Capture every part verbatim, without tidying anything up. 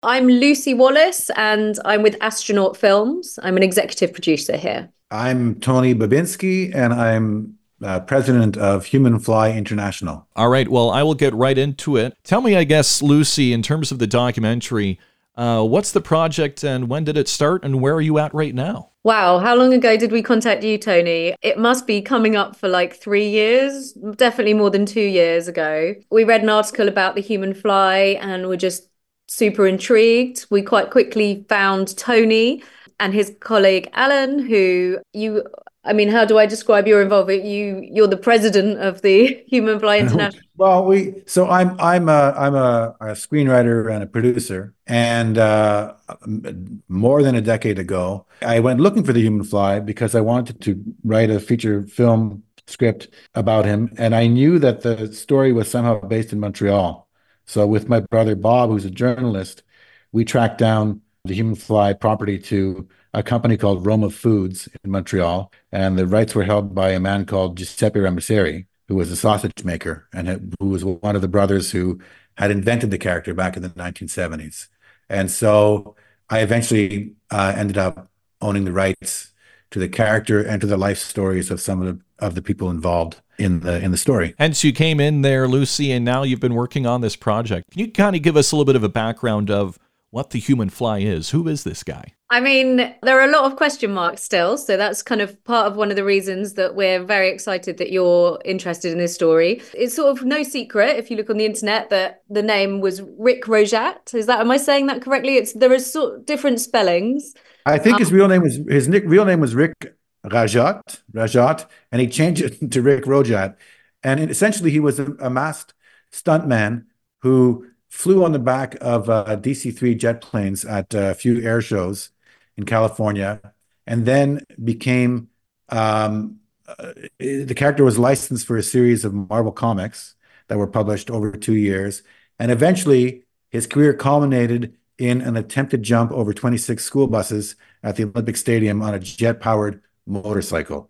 I'm Lucy Wallace and I'm with Astronaut Films. I'm an executive producer here. I'm Tony Babinski, and I'm uh, president of Human Fly International. All right, well, I will get right into it. Tell me, I guess, Lucy, in terms of the documentary, uh, what's the project and when did it start and where are you at right now? Wow, how long ago did we contact you, Tony? It must be coming up for like three years, definitely more than two years ago. We read an article about the human fly and were just super intrigued. We quite quickly found Tony and his colleague Alan, who you, I mean, how do I describe your involvement? You, you're the president of the Human Fly International. Well, we so I'm I'm a I'm a, a screenwriter and a producer, and uh, more than a decade ago, I went looking for the human fly because I wanted to write a feature film script about him, and I knew that the story was somehow based in Montreal. So with my brother Bob, who's a journalist, we tracked down the human fly property to a company called Roma Foods in Montreal, and the rights were held by a man called Giuseppe Ramasieri, who was a sausage maker and who was one of the brothers who had invented the character back in the nineteen seventies. And so I eventually uh, ended up owning the rights to the character and to the life stories of some of the of the people involved in the in the story. Hence, you came in there, Lucy, and now you've been working on this project. Can you kind of give us a little bit of a background of what the human fly is? Who is this guy? I mean, there are a lot of question marks still. So that's kind of part of one of the reasons that we're very excited that you're interested in this story. It's sort of no secret, if you look on the internet, that the name was Rick Rojat. Is that, am I saying that correctly? It's There are sort of different spellings. I think Um, his real name was his nick, real name was Rick Rajat, Rajat, and he changed it to Rick Rojat. And essentially, he was a, a masked stuntman who flew on the back of uh, D C three jet planes at a few air shows in California, and then became um, uh, the character was licensed for a series of Marvel comics that were published over two years, and eventually his career culminated in an attempted jump over twenty-six school buses at the Olympic Stadium on a jet-powered motorcycle.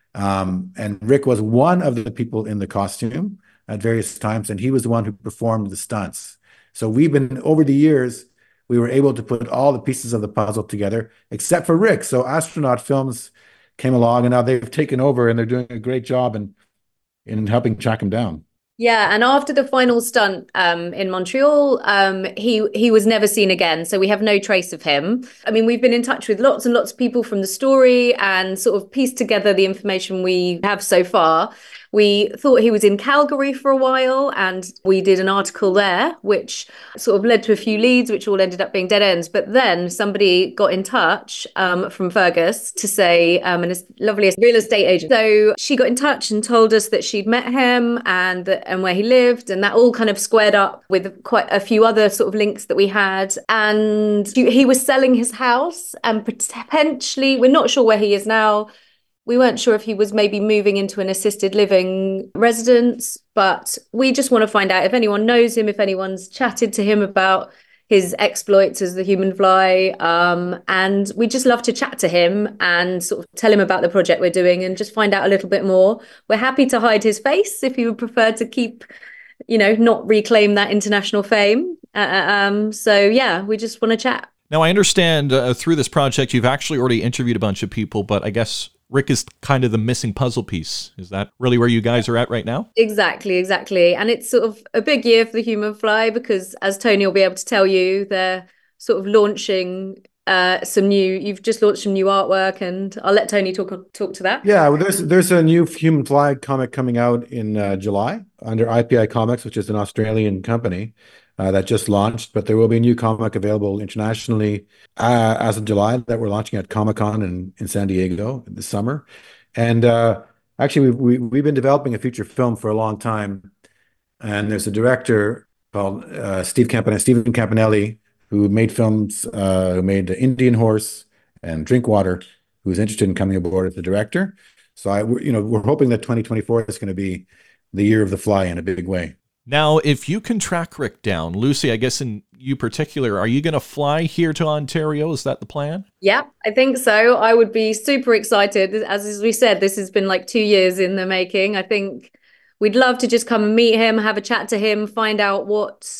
Um, and Rick was one of the people in the costume at various times, and he was the one who performed the stunts. So we've been, over the years, we were able to put all the pieces of the puzzle together, except for Rick. So Astronaut Films came along, and now they've taken over, and they're doing a great job in, in helping track him down. Yeah, and after the final stunt um, in Montreal, um, he he was never seen again. So we have no trace of him. I mean, we've been in touch with lots and lots of people from the story and sort of pieced together the information we have so far. We thought he was in Calgary for a while, and we did an article there, which sort of led to a few leads, which all ended up being dead ends. But then somebody got in touch um, from Fergus to say, um, and a lovely real estate agent. So she got in touch and told us that she'd met him and that, and where he lived, and that all kind of squared up with quite a few other sort of links that we had. And he was selling his house, and potentially, we're not sure where he is now. We weren't sure if he was maybe moving into an assisted living residence, but we just want to find out if anyone knows him, if anyone's chatted to him about his exploits as the human fly. Um, and we just love to chat to him and sort of tell him about the project we're doing and just find out a little bit more. We're happy to hide his face if he would prefer to keep, you know, not reclaim that international fame. Uh, um, so yeah, we just want to chat. Now, I understand uh, through this project, you've actually already interviewed a bunch of people, but I guess Rick is kind of the missing puzzle piece. Is that really where you guys are at right now? Exactly, exactly. And it's sort of a big year for the human fly because, as Tony will be able to tell you, they're sort of launching uh, some new, you've just launched some new artwork, and I'll let Tony talk talk to that. Yeah, well, there's there's a new Human Fly comic coming out in uh, July under I P I Comics, which is an Australian company uh, that just launched. But there will be a new comic available internationally uh, as of July that we're launching at Comic-Con in, in San Diego this summer. And uh, actually, we've, we, we've been developing a feature film for a long time. And there's a director called uh, Steve Campan- Stephen Campanelli, who made films, uh, who made Indian Horse and Drinkwater, who's interested in coming aboard as the director. So I, you know, we're hoping that twenty twenty-four is going to be the year of the fly in a big way. Now, if you can track Rick down, Lucy, I guess in you particular, are you going to fly here to Ontario? Is that the plan? Yeah, I think so. I would be super excited. As, as we said, this has been like two years in the making. I think we'd love to just come and meet him, have a chat to him, find out what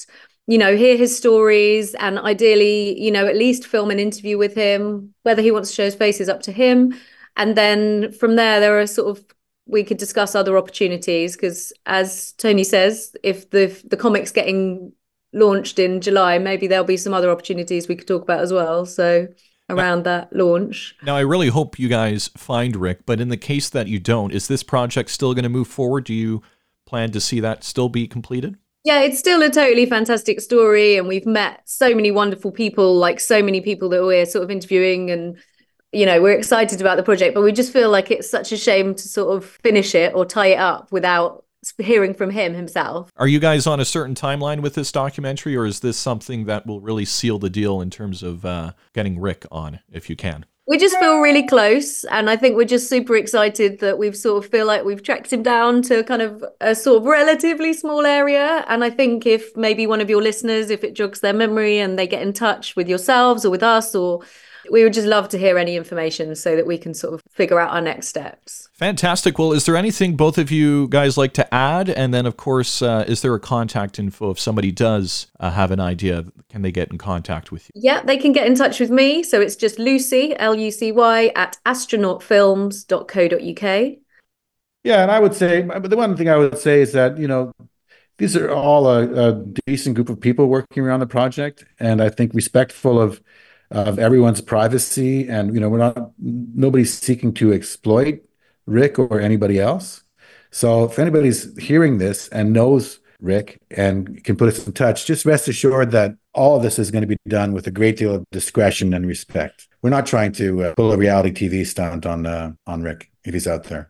you know, hear his stories and ideally, you know, at least film an interview with him. Whether he wants to show his face is up to him. And then from there, there are sort of, we could discuss other opportunities because, as Tony says, if the the comic's getting launched in July, maybe there'll be some other opportunities we could talk about as well. So around that launch. Now, I really hope you guys find Rick, but in the case that you don't, is this project still going to move forward? Do you plan to see that still be completed? Yeah, it's still a totally fantastic story. And we've met so many wonderful people, like so many people that we're sort of interviewing, and, you know, we're excited about the project, but we just feel like it's such a shame to sort of finish it or tie it up without hearing from him himself. Are you guys on a certain timeline with this documentary, or is this something that will really seal the deal in terms of uh, getting Rick on, if you can? We just feel really close, and I think we're just super excited that we've sort of feel like we've tracked him down to kind of a sort of relatively small area. And I think if maybe one of your listeners, if it jogs their memory and they get in touch with yourselves or with us, or we would just love to hear any information so that we can sort of figure out our next steps. Fantastic. Well, is there anything both of you guys like to add? And then, of course, uh, is there a contact info if somebody does uh, have an idea? Can they get in contact with you? Yeah, they can get in touch with me. So it's just Lucy, L U C Y, at astronaut films dot co dot U K. Yeah, and I would say, but the one thing I would say is that, you know, these are all a, a decent group of people working around the project, and I think respectful of of everyone's privacy. And, you know, we're not, nobody's seeking to exploit Rick or anybody else. So if anybody's hearing this and knows Rick and can put us in touch, just rest assured that all of this is going to be done with a great deal of discretion and respect. We're not trying to uh, pull a reality T V stunt on uh, on Rick if he's out there.